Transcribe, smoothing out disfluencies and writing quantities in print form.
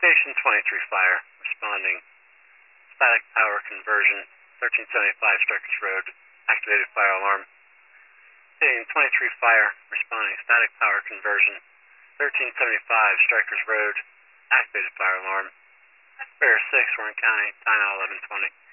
Station 23 Fire, responding. Static power conversion, 1375 Strikers Road, activated fire alarm. Station 23 Fire, responding. Static power conversion, 1375 Strikers Road, activated fire alarm. Bear 6, Warren County, time now 11:20.